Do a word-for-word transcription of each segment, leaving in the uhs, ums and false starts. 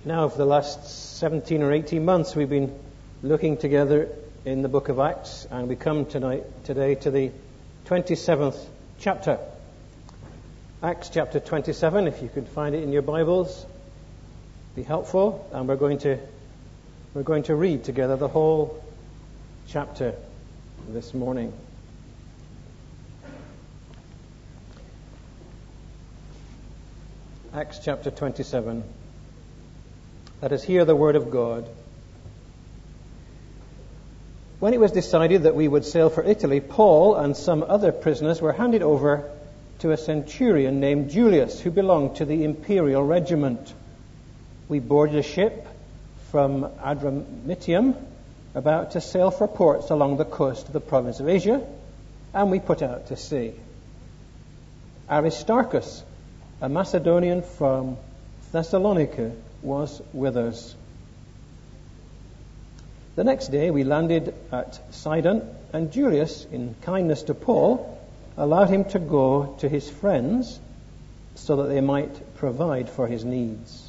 Now, for the last seventeen or eighteen months, we've been looking together in the book of Acts, and we come tonight, today to the twenty-seventh chapter. Acts chapter twenty-seven, if you could find it in your Bibles, be helpful. And we're going to we're going to read together the whole chapter this morning. Acts chapter twenty-seven. Let us hear the word of God. When it was decided that we would sail for Italy, Paul and some other prisoners were handed over to a centurion named Julius, who belonged to the imperial regiment. We boarded a ship from Adramyttium, about to sail for ports along the coast of the province of Asia, and we put out to sea. Aristarchus, a Macedonian from Thessalonica, was with us. The next day we landed at Sidon, and Julius, in kindness to Paul, allowed him to go to his friends so that they might provide for his needs.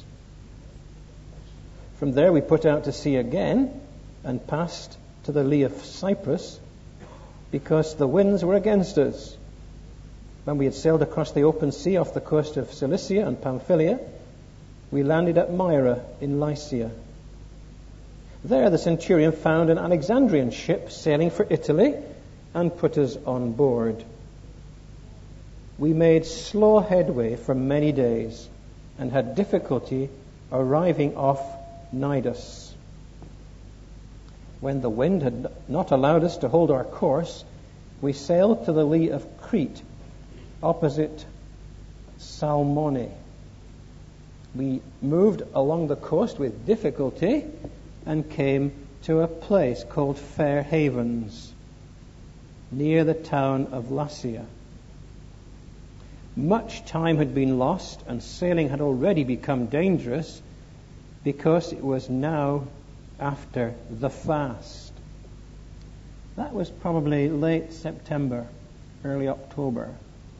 From there we put out to sea again and passed to the lee of Cyprus because the winds were against us. When we had sailed across the open sea off the coast of Cilicia and Pamphylia, we landed at Myra in Lycia. There the centurion found an Alexandrian ship sailing for Italy and put us on board. We made slow headway for many days and had difficulty arriving off Cnidus. When the wind had not allowed us to hold our course, we sailed to the lee of Crete, opposite Salmone. We moved along the coast with difficulty and came to a place called Fair Havens, near the town of Lasea. Much time had been lost, and sailing had already become dangerous because it was now after the fast. That was probably late September, early October.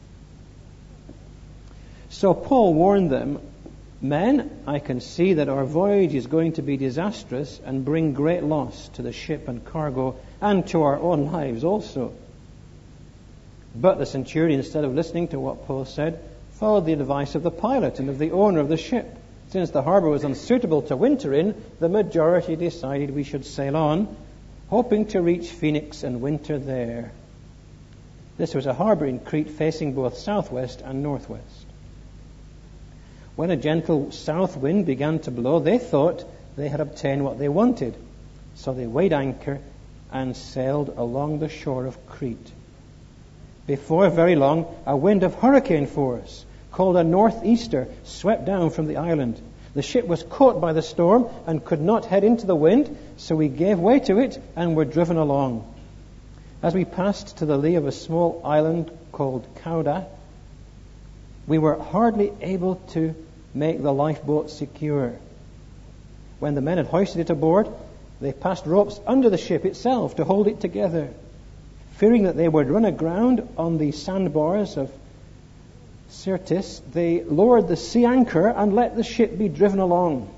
So Paul warned them, "Men, I can see that our voyage is going to be disastrous and bring great loss to the ship and cargo and to our own lives also." But the centurion, instead of listening to what Paul said, followed the advice of the pilot and of the owner of the ship. Since the harbour was unsuitable to winter in, the majority decided we should sail on, hoping to reach Phoenix and winter there. This was a harbour in Crete facing both southwest and northwest. When a gentle south wind began to blow, they thought they had obtained what they wanted. So they weighed anchor and sailed along the shore of Crete. Before very long, a wind of hurricane force, called a northeaster, swept down from the island. The ship was caught by the storm and could not head into the wind, so we gave way to it and were driven along. As we passed to the lee of a small island called Cauda, we were hardly able to make the lifeboat secure. When the men had hoisted it aboard, they passed ropes under the ship itself to hold it together. Fearing that they would run aground on the sandbars of Syrtis, they lowered the sea anchor and let the ship be driven along.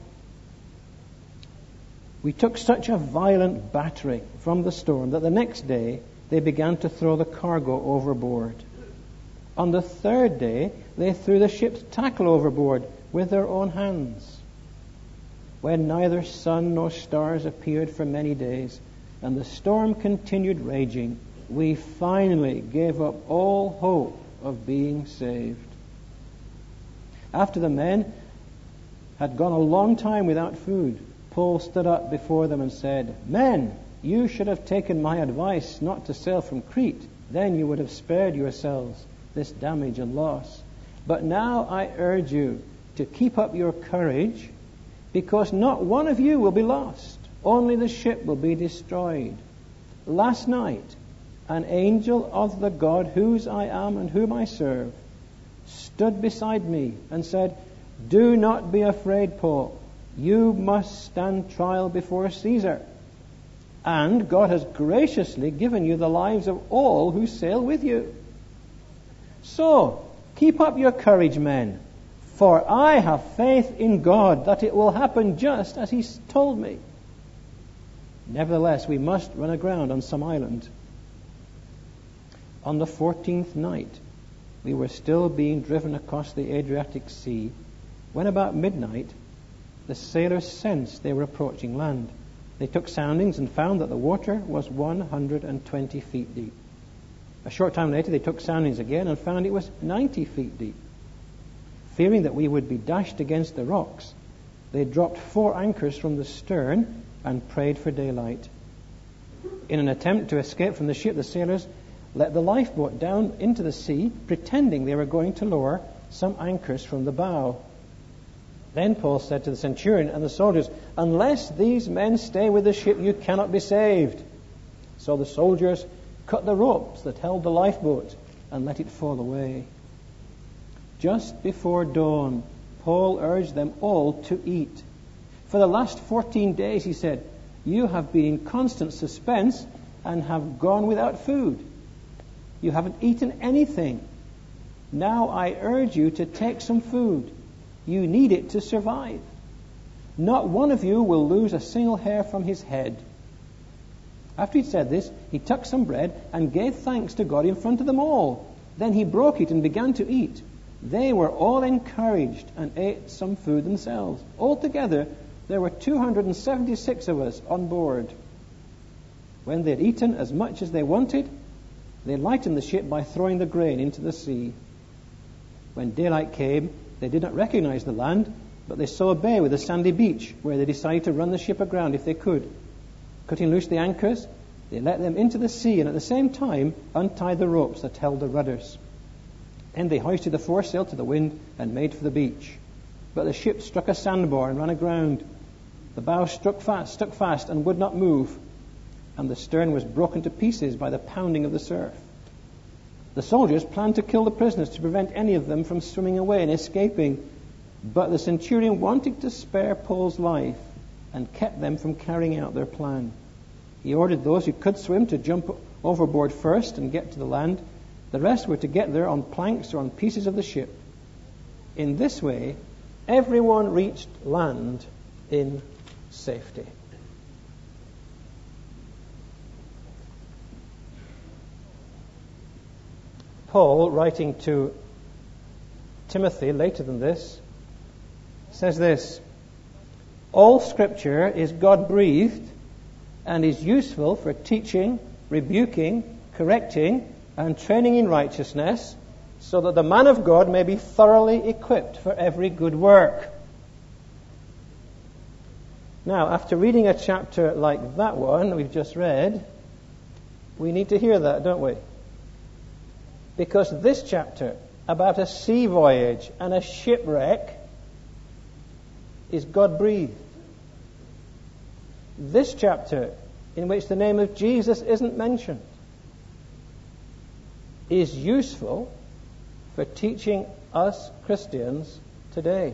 We took such a violent battering from the storm that the next day they began to throw the cargo overboard. On the third day, they threw the ship's tackle overboard with their own hands. When neither sun nor stars appeared for many days, and the storm continued raging, we finally gave up all hope of being saved. After the men had gone a long time without food, Paul stood up before them and said, "Men, you should have taken my advice not to sail from Crete. Then you would have spared yourselves this damage and loss. But now I urge you to keep up your courage, because not one of you will be lost. Only the ship will be destroyed. Last night, an angel of the God whose I am and whom I serve stood beside me and said, 'Do not be afraid, Paul. You must stand trial before Caesar. And God has graciously given you the lives of all who sail with you. So, keep up your courage, men. For I have faith in God that it will happen just as he told me. Nevertheless, we must run aground on some island. On the fourteenth night, we were still being driven across the Adriatic Sea, when about midnight, the sailors sensed they were approaching land. They took soundings and found that the water was one hundred twenty feet deep. A short time later, they took soundings again and found it was ninety feet deep. Fearing that we would be dashed against the rocks, they dropped four anchors from the stern and prayed for daylight. In an attempt to escape from the ship, the sailors let the lifeboat down into the sea, pretending they were going to lower some anchors from the bow. Then Paul said to the centurion and the soldiers, "Unless these men stay with the ship, you cannot be saved." So the soldiers cut the ropes that held the lifeboat and let it fall away. Just before dawn, Paul urged them all to eat. For the last fourteen days, he said, you have been in constant suspense and have gone without food. You haven't eaten anything. Now I urge you to take some food. You need it to survive. Not one of you will lose a single hair from his head. After he'd said this, he took some bread and gave thanks to God in front of them all. Then he broke it and began to eat. They were all encouraged and ate some food themselves. Altogether, there were two hundred seventy-six of us on board. When they had eaten as much as they wanted, they lightened the ship by throwing the grain into the sea. When daylight came, they did not recognize the land, but they saw a bay with a sandy beach where they decided to run the ship aground if they could. Cutting loose the anchors, they let them into the sea and at the same time untied the ropes that held the rudders. Then they hoisted the foresail to the wind and made for the beach. But the ship struck a sandbar and ran aground. The bow struck fast, stuck fast and would not move, and the stern was broken to pieces by the pounding of the surf. The soldiers planned to kill the prisoners to prevent any of them from swimming away and escaping, but the centurion wanted to spare Paul's life and kept them from carrying out their plan. He ordered those who could swim to jump overboard first and get to the land. The rest were to get there on planks or on pieces of the ship. In this way, everyone reached land in safety. Paul, writing to Timothy later than this, says this: all Scripture is God-breathed and is useful for teaching, rebuking, correcting, and training in righteousness, so that the man of God may be thoroughly equipped for every good work. Now, after reading a chapter like that one we've just read, we need to hear that, don't we? Because this chapter about a sea voyage and a shipwreck is God-breathed. This chapter, in which the name of Jesus isn't mentioned, is useful for teaching us Christians today.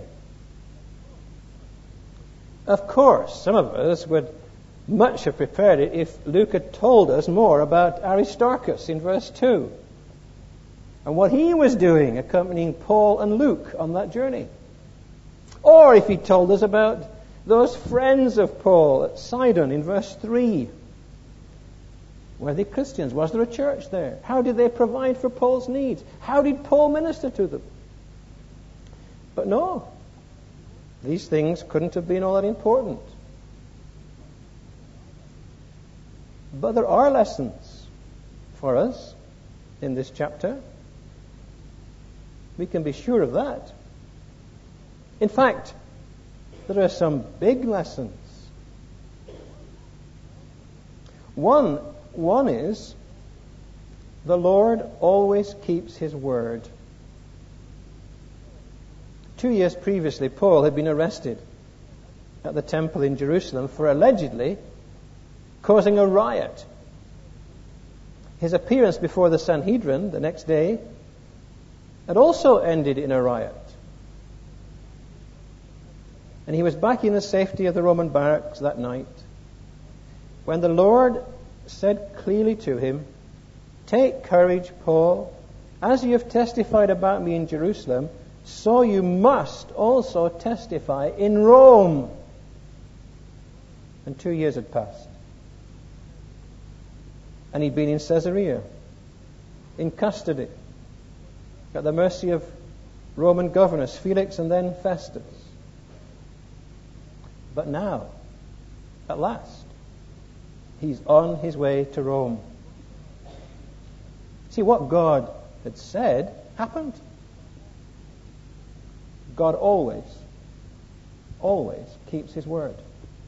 Of course, some of us would much have prepared it if Luke had told us more about Aristarchus in verse two and what he was doing accompanying Paul and Luke on that journey. Or if he told us about those friends of Paul at Sidon in verse three. Were they Christians? Was there a church there? How did they provide for Paul's needs? How did Paul minister to them? But no, these things couldn't have been all that important. But there are lessons for us in this chapter. We can be sure of that. In fact, there are some big lessons. One One is, the Lord always keeps his word. Two years previously, Paul had been arrested at the temple in Jerusalem for allegedly causing a riot. His appearance before the Sanhedrin the next day had also ended in a riot. And he was back in the safety of the Roman barracks that night when the Lord said clearly to him, "Take courage, Paul. As you have testified about me in Jerusalem, so you must also testify in Rome. And two years had passed. And he'd been in Caesarea, in custody, at the mercy of Roman governors, Felix and then Festus. But now, at last, he's on his way to Rome. See, what God had said happened. God always, always keeps his word.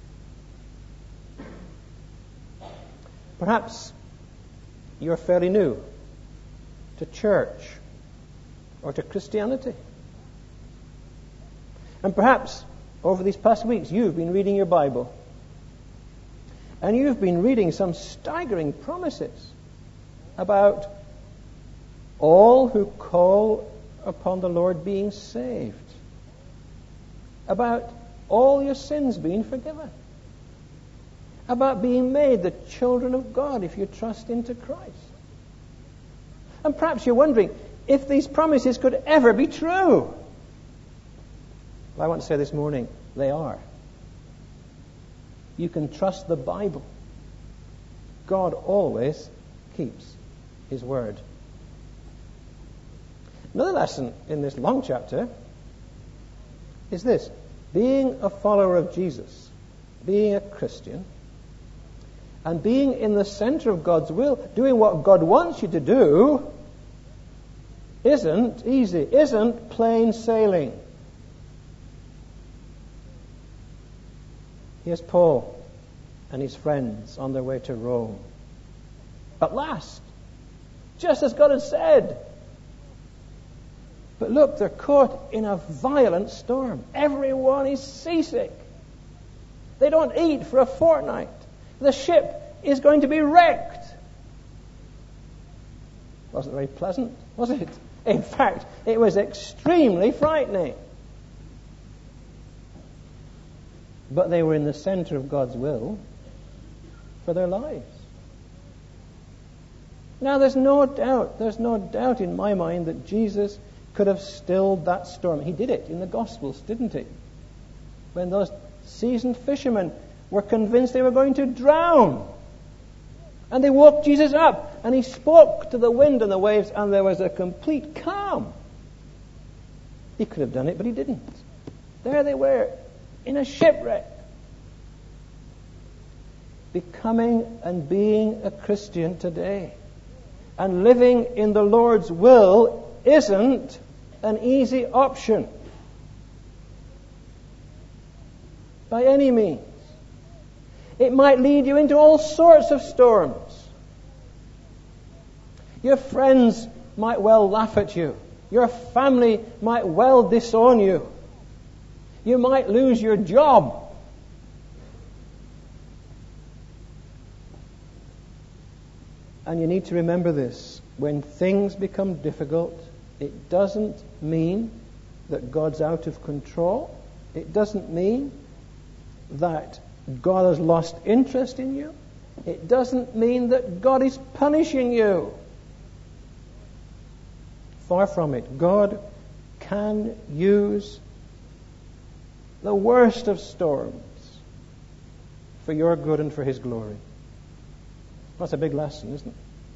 Perhaps you're fairly new to church or to Christianity. And perhaps over these past weeks you've been reading your Bible. And you've been reading some staggering promises about all who call upon the Lord being saved. About all your sins being forgiven. About being made the children of God if you trust into Christ. And perhaps you're wondering if these promises could ever be true. Well, I want to say this morning, they are. You can trust the Bible. God always keeps his word. Another lesson in this long chapter is this. Being a follower of Jesus, being a Christian, and being in the center of God's will, doing what God wants you to do, isn't easy, isn't plain sailing. Here's Paul and his friends on their way to Rome. At last, just as God had said. But look, they're caught in a violent storm. Everyone is seasick. They don't eat for a fortnight. The ship is going to be wrecked. Wasn't very pleasant, was it? In fact, it was extremely frightening. But they were in the center of God's will for their lives. Now, there's no doubt, there's no doubt in my mind that Jesus could have stilled that storm. He did it in the Gospels, didn't he? When those seasoned fishermen were convinced they were going to drown. And they woke Jesus up, and he spoke to the wind and the waves, and there was a complete calm. He could have done it, but he didn't. There they were, in a shipwreck. Becoming and being a Christian today, and living in the Lord's will, isn't an easy option. By any means. It might lead you into all sorts of storms. Your friends might well laugh at you. Your family might well disown you. You might lose your job. And you need to remember this. When things become difficult, it doesn't mean that God's out of control. It doesn't mean that God has lost interest in you. It doesn't mean that God is punishing you. Far from it. God can use the worst of storms for your good and for his glory. That's a big lesson, isn't it?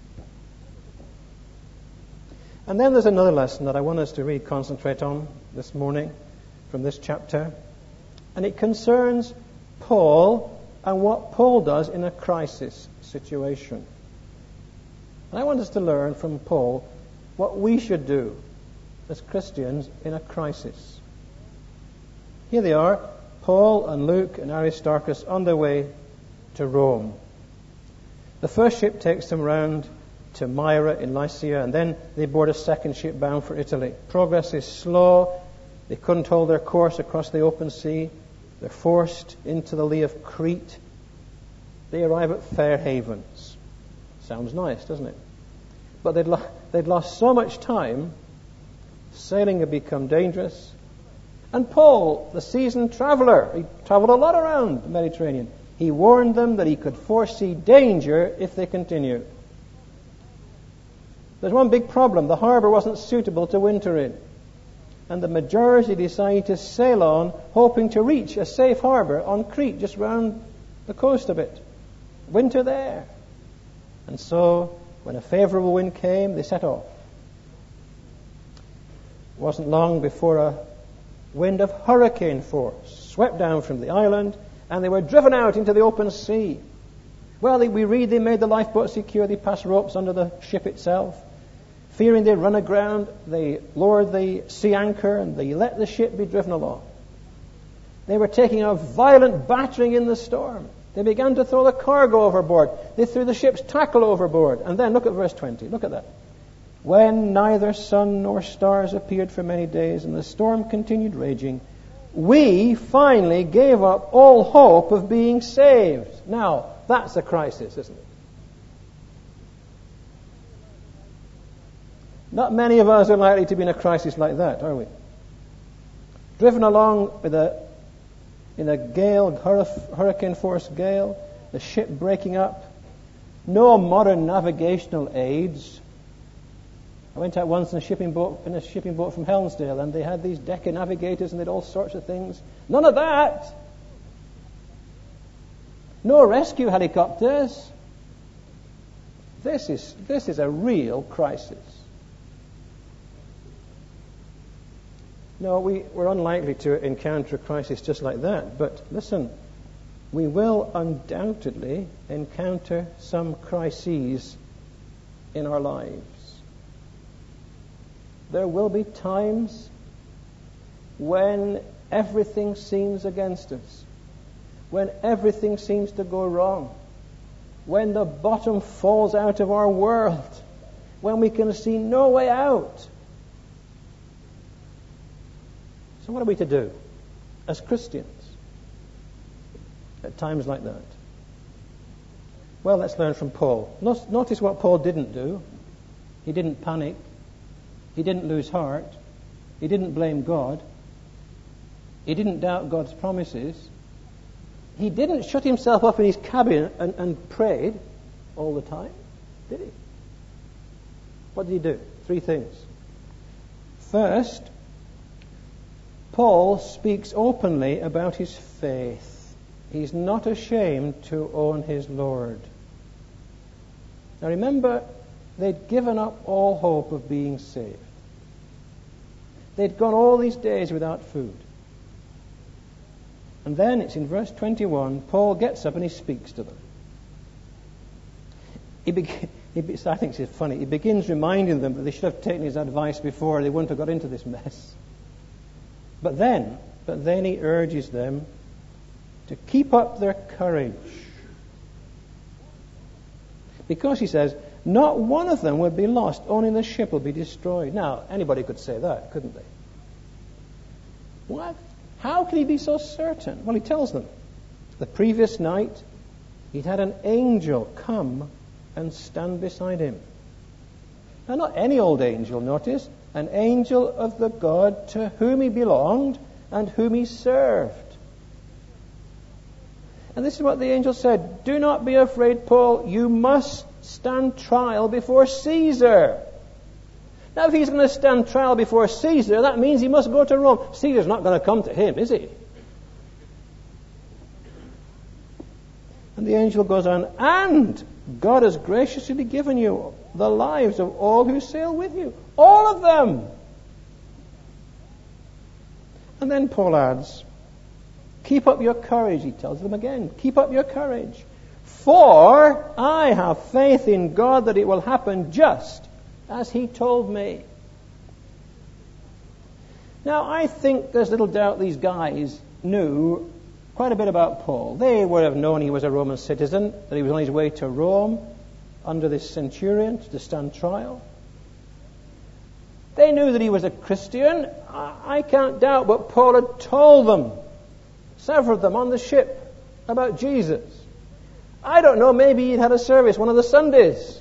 And then there's another lesson that I want us to really concentrate on this morning from this chapter. And it concerns Paul and what Paul does in a crisis situation. And I want us to learn from Paul what we should do as Christians in a crisis. Here they are, Paul and Luke and Aristarchus on their way to Rome. The first ship takes them round to Myra in Lycia, and then they board a second ship bound for Italy. Progress is slow. They couldn't hold their course across the open sea. They're forced into the lee of Crete. They arrive at Fair Havens. Sounds nice, doesn't it? But they'd, lo- they'd lost so much time. Sailing had become dangerous. And Paul, the seasoned traveler, he traveled a lot around the Mediterranean. He warned them that he could foresee danger if they continued. There's one big problem. The harbour wasn't suitable to winter in. and the majority decided to sail on, hoping to reach a safe harbor on Crete, just round the coast of it. Winter there. And so, when a favorable wind came, they set off. It wasn't long before a wind of hurricane force swept down from the island, and they were driven out into the open sea. Well, they, we read they made the lifeboat secure. They passed ropes under the ship itself. Fearing they'd run aground, they lowered the sea anchor and they let the ship be driven along. They were taking a violent battering in the storm. They began to throw the cargo overboard. They threw the ship's tackle overboard. And then look at verse twenty. Look at that. When neither sun nor stars appeared for many days and the storm continued raging, we finally gave up all hope of being saved. Now, that's a crisis, isn't it? Not many of us are likely to be in a crisis like that, are we? Driven along with a, in a gale, hurricane force gale, the ship breaking up, no modern navigational aids. I went out once in a shipping boat, in a shipping boat from Helmsdale, and they had these Decca navigators and they had all sorts of things. None of that. No rescue helicopters. This is this is a real crisis. No, we, we're unlikely to encounter a crisis just like that. But listen, we will undoubtedly encounter some crises in our lives. There will be times when everything seems against us, when everything seems to go wrong, when the bottom falls out of our world, when we can see no way out. So what are we to do as Christians at times like that? Well, let's learn from Paul. Notice what Paul didn't do. He didn't panic. He didn't lose heart. He didn't blame God. He didn't doubt God's promises. He didn't shut himself up in his cabin and, and prayed all the time, did he? What did he do? Three things. First, Paul speaks openly about his faith. He's not ashamed to own his Lord. Now remember, they'd given up all hope of being saved. They'd gone all these days without food. And then it's in verse twenty-one, Paul gets up and he speaks to them. He be- he be- I think it's funny. He begins reminding them that they should have taken his advice before, they wouldn't have got into this mess. But then, but then he urges them to keep up their courage. Because he says, not one of them will be lost, only the ship will be destroyed. Now, anybody could say that, couldn't they? What? How can he be so certain? Well, he tells them. The previous night, he'd had an angel come and stand beside him. Now, not any old angel, notice. An angel of the God to whom he belonged and whom he served. And this is what the angel said. Do not be afraid, Paul. You must stand trial before Caesar. Now, if he's going to stand trial before Caesar, that means he must go to Rome. Caesar's not going to come to him, is he? And the angel goes on, and God has graciously given you the lives of all who sail with you. All of them. And then Paul adds, keep up your courage, he tells them again. Keep up your courage. For I have faith in God that it will happen just as he told me. Now, I think there's little doubt these guys knew quite a bit about Paul. They would have known he was a Roman citizen, that he was on his way to Rome under this centurion to stand trial. They knew that he was a Christian. I can't doubt, but Paul had told them, several of them on the ship, about Jesus. I don't know, maybe he'd had a service one of the Sundays.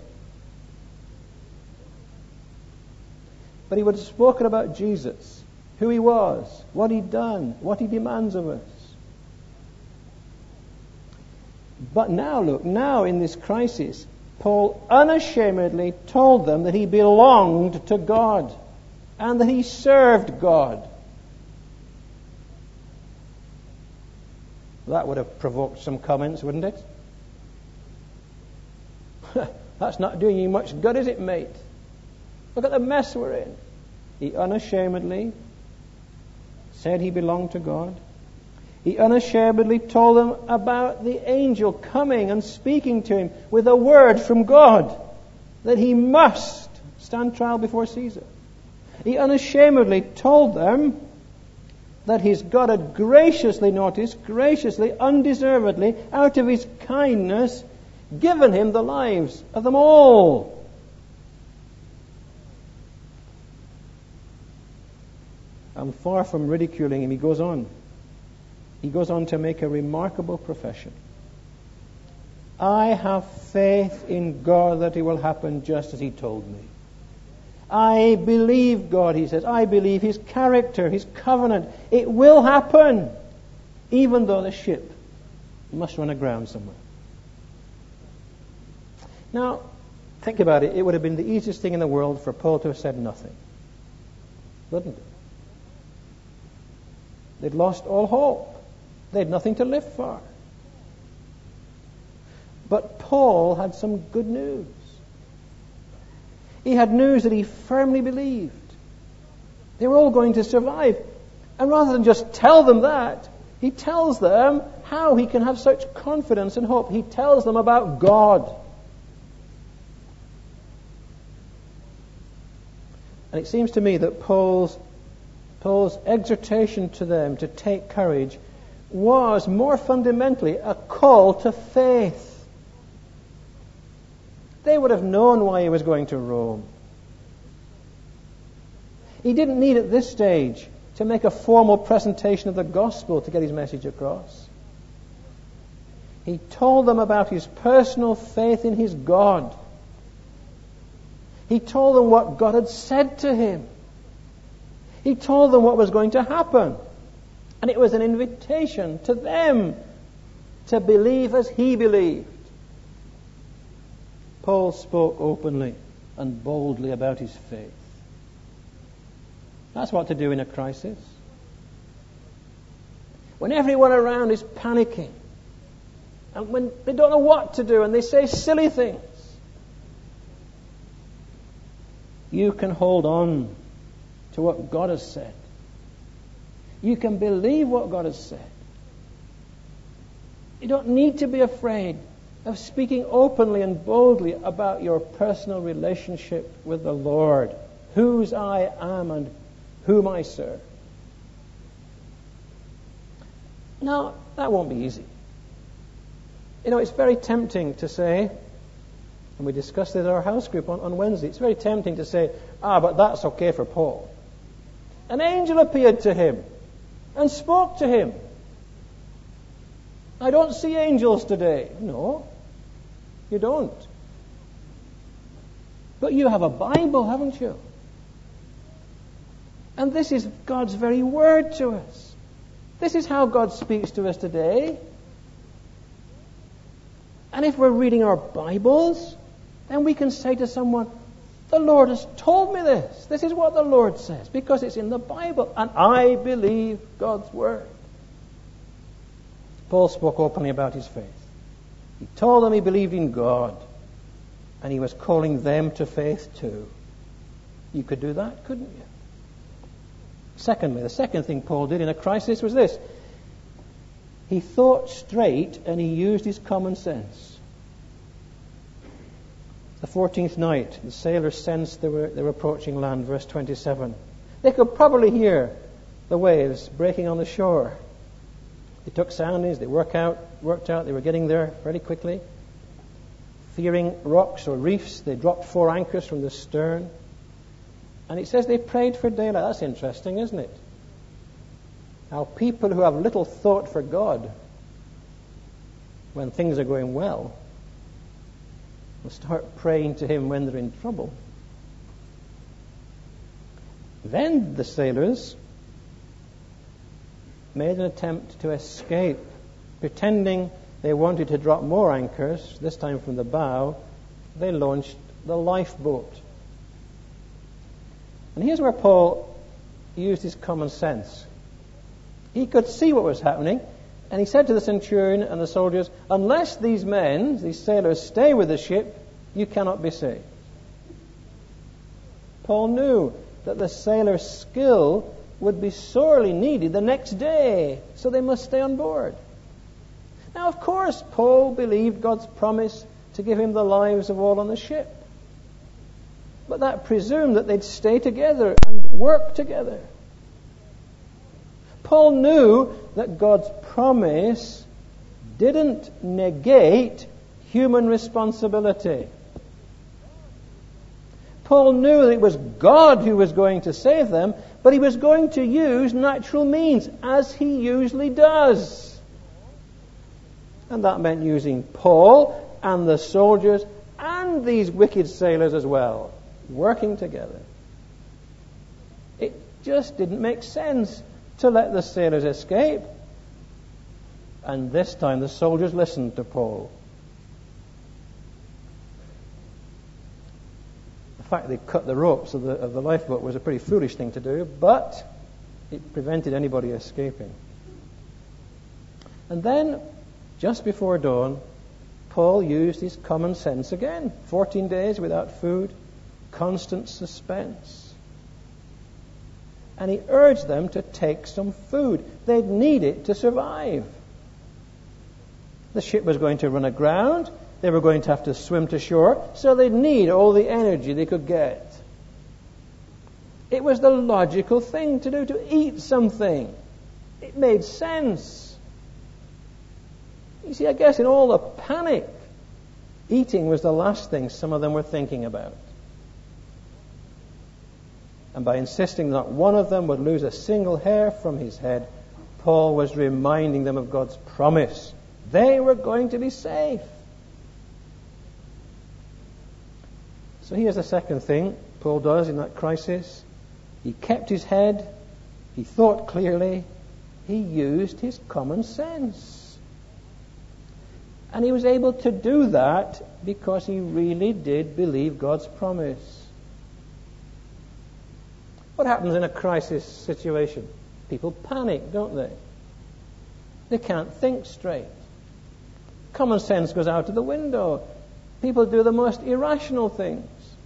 But he would have spoken about Jesus, who he was, what he'd done, what he demands of us. But now, look, now in this crisis, Paul unashamedly told them that he belonged to God. and that he served God. That would have provoked some comments, wouldn't it? That's not doing you much good, is it, mate? Look at the mess we're in. He unashamedly said he belonged to God. He unashamedly told them about the angel coming and speaking to him with a word from God that he must stand trial before Caesar. He unashamedly told them that his God had graciously, notice, graciously, undeservedly, out of his kindness, given him the lives of them all. And far from ridiculing him, he goes on. He goes on to make a remarkable profession. I have faith in God that it will happen just as he told me. I believe God, he says. I believe his character, his covenant. It will happen, even though the ship must run aground somewhere. Now, think about it. It would have been the easiest thing in the world for Paul to have said nothing. Wouldn't it? They'd lost all hope. They had nothing to live for. But Paul had some good news. He had news that he firmly believed. They were all going to survive. And rather than just tell them that, he tells them how he can have such confidence and hope. He tells them about God. And it seems to me that Paul's, Paul's exhortation to them to take courage was more fundamentally a call to faith. They would have known why he was going to Rome. He didn't need at this stage to make a formal presentation of the gospel to get his message across. He told them about his personal faith in his God. He told them what God had said to him. He told them what was going to happen. And it was an invitation to them to believe as he believed. Paul spoke openly and boldly about his faith. That's what to do in a crisis. When everyone around is panicking, and when they don't know what to do and they say silly things, you can hold on to what God has said. You can believe what God has said. You don't need to be afraid of speaking openly and boldly about your personal relationship with the Lord, whose I am and whom I serve. Now, that won't be easy. You know, it's very tempting to say, and we discussed it at our house group on, on Wednesday, it's very tempting to say, ah, but that's okay for Paul. An angel appeared to him and spoke to him. I don't see angels today. No, you don't. But you have a Bible, haven't you? And this is God's very word to us. This is how God speaks to us today. And if we're reading our Bibles, then we can say to someone, the Lord has told me this. This is what the Lord says, because it's in the Bible, and I believe God's word. Paul spoke openly about his faith. He told them he believed in God, and he was calling them to faith too. You could do that, couldn't you? Secondly, the second thing Paul did in a crisis was this. He thought straight and he used his common sense. The fourteenth night, the sailors sensed they were, they were approaching land, verse twenty-seven. They could probably hear the waves breaking on the shore. They took soundings, they worked out, worked out they were getting there very quickly. Fearing rocks or reefs, they dropped four anchors from the stern. And it says they prayed for daylight. That's interesting, isn't it? How people who have little thought for God, when things are going well, will start praying to him when they're in trouble. Then the sailors made an attempt to escape, pretending they wanted to drop more anchors, this time from the bow. They launched the lifeboat. And here's where Paul used his common sense. He could see what was happening, and he said to the centurion and the soldiers, unless these men, these sailors, stay with the ship, you cannot be saved. Paul knew that the sailors' skill would be sorely needed the next day, so they must stay on board. Now, of course, Paul believed God's promise to give him the lives of all on the ship. But that presumed that they'd stay together and work together. Paul knew that God's promise didn't negate human responsibility. Paul knew that it was God who was going to save them, but he was going to use natural means, as he usually does. And that meant using Paul and the soldiers and these wicked sailors as well, working together. It just didn't make sense to let the sailors escape. And this time the soldiers listened to Paul. The fact they cut the ropes of the, of the lifeboat was a pretty foolish thing to do, but it prevented anybody escaping. And then, just before dawn, Paul used his common sense again. Fourteen days without food, constant suspense. And he urged them to take some food. They'd need it to survive. The ship was going to run aground. They were going to have to swim to shore, so they'd need all the energy they could get. It was the logical thing to do, to eat something. It made sense. You see, I guess in all the panic, eating was the last thing some of them were thinking about. And by insisting that one of them would lose a single hair from his head, Paul was reminding them of God's promise. They were going to be safe. So here's the second thing Paul does in that crisis. He kept his head. He thought clearly. He used his common sense. And he was able to do that because he really did believe God's promise. What happens in a crisis situation? People panic, don't they? They can't think straight. Common sense goes out of the window. People do the most irrational things.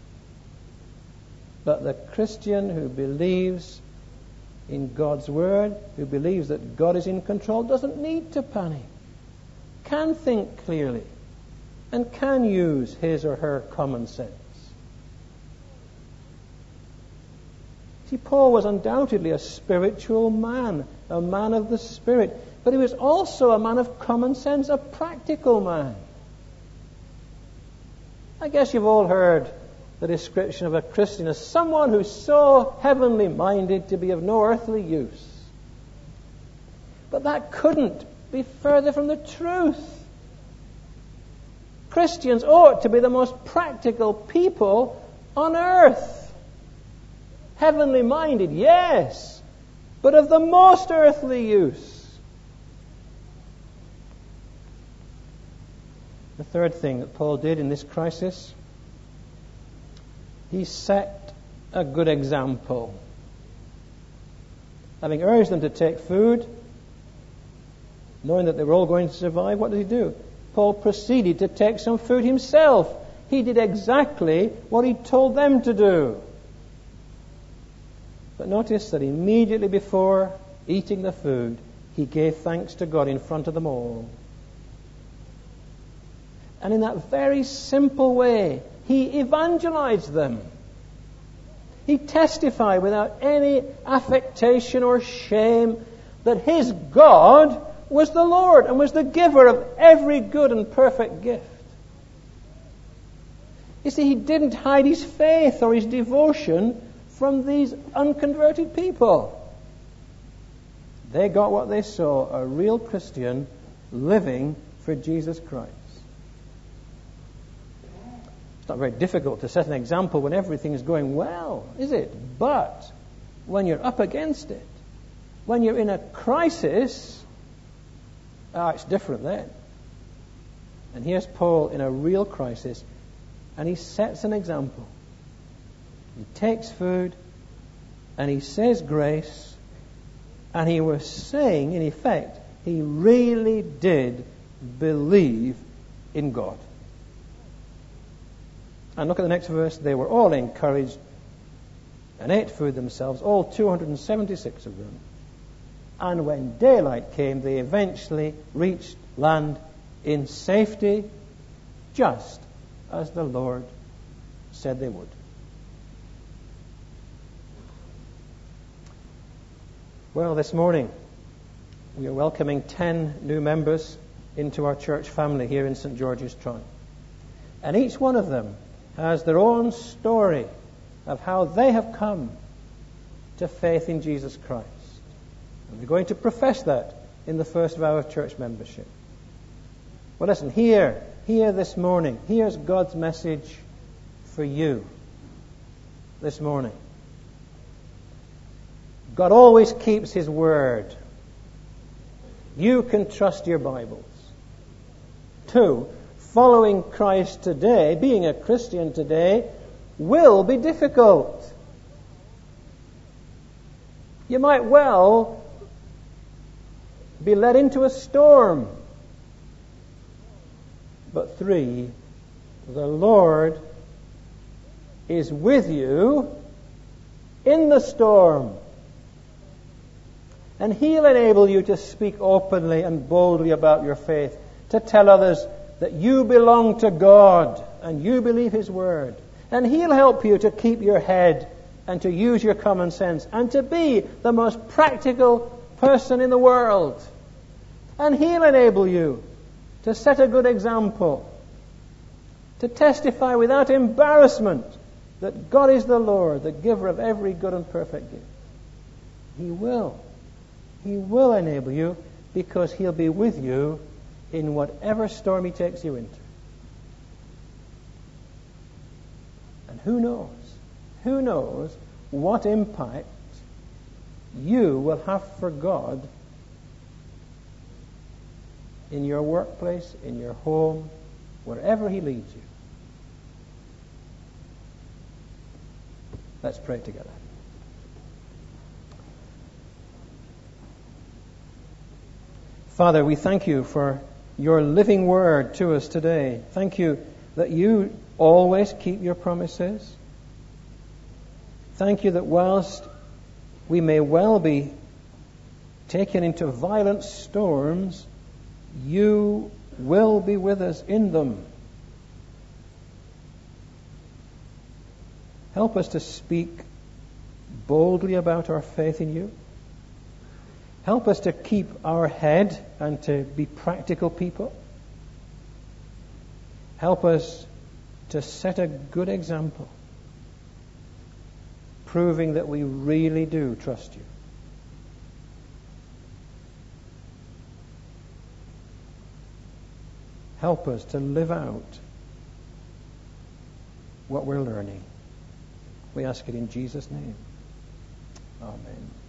But the Christian who believes in God's word, who believes that God is in control, doesn't need to panic, can think clearly, and can use his or her common sense. See, Paul was undoubtedly a spiritual man, a man of the Spirit, but he was also a man of common sense, a practical man. I guess you've all heard the description of a Christian as someone who's so heavenly minded to be of no earthly use. But that couldn't be further from the truth. Christians ought to be the most practical people on earth. Heavenly minded, yes, but of the most earthly use. The third thing that Paul did in this crisis, he set a good example. Having urged them to take food, knowing that they were all going to survive, what did he do? Paul proceeded to take some food himself. He did exactly what he told them to do. But notice that immediately before eating the food, he gave thanks to God in front of them all. And in that very simple way, he evangelized them. He testified without any affectation or shame that his God was the Lord and was the giver of every good and perfect gift. You see, he didn't hide his faith or his devotion from these unconverted people. They got what they saw, a real Christian living for Jesus Christ. It's not very difficult to set an example when everything is going well, is it? But when you're up against it, when you're in a crisis, ah, it's different then. And here's Paul in a real crisis, and he sets an example. He takes food, and he says grace, and he was saying, in effect, he really did believe in God. And look at the next verse. They were all encouraged and ate food themselves, all two hundred seventy-six of them. And when daylight came, they eventually reached land in safety, just as the Lord said they would. Well, this morning we are welcoming ten new members into our church family here in Saint George's Troy. And each one of them has their own story of how they have come to faith in Jesus Christ. And we're going to profess that in the first vow of church membership. Well, listen, here, here this morning, here's God's message for you this morning. God always keeps His word. You can trust your Bibles. Two, following Christ today, being a Christian today, will be difficult. You might well be led into a storm. But three, the Lord is with you in the storm. And He'll enable you to speak openly and boldly about your faith, to tell others that you belong to God and you believe His word. And He'll help you to keep your head and to use your common sense and to be the most practical person in the world. And He'll enable you to set a good example, to testify without embarrassment that God is the Lord, the giver of every good and perfect gift. He will. He will enable you because He'll be with you in whatever storm He takes you into. And who knows? Who knows what impact you will have for God in your workplace, in your home, wherever He leads you. Let's pray together. Father, we thank You for Your living word to us today. Thank You that You always keep Your promises. Thank You that whilst we may well be taken into violent storms, You will be with us in them. Help us to speak boldly about our faith in You. Help us to keep our head and to be practical people. Help us to set a good example, proving that we really do trust You. Help us to live out what we're learning. We ask it in Jesus' name. Amen.